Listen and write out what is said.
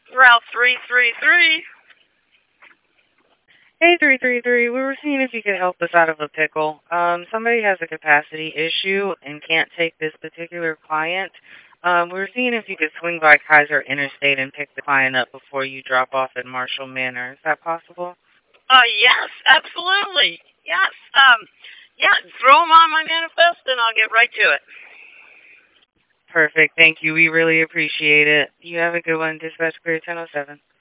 Route 333. Hey, 333, we were seeing if you could help us out of a pickle. Somebody has a capacity issue and can't take this particular client. We were seeing if you could swing by Kaiser Interstate and pick the client up before you drop off at Marshall Manor. Is that possible? Yes, absolutely. Yes. Yeah, throw them on my manifest and I'll get right to it. Perfect. Thank you. We really appreciate it. You have a good one. Dispatch Clear 1007.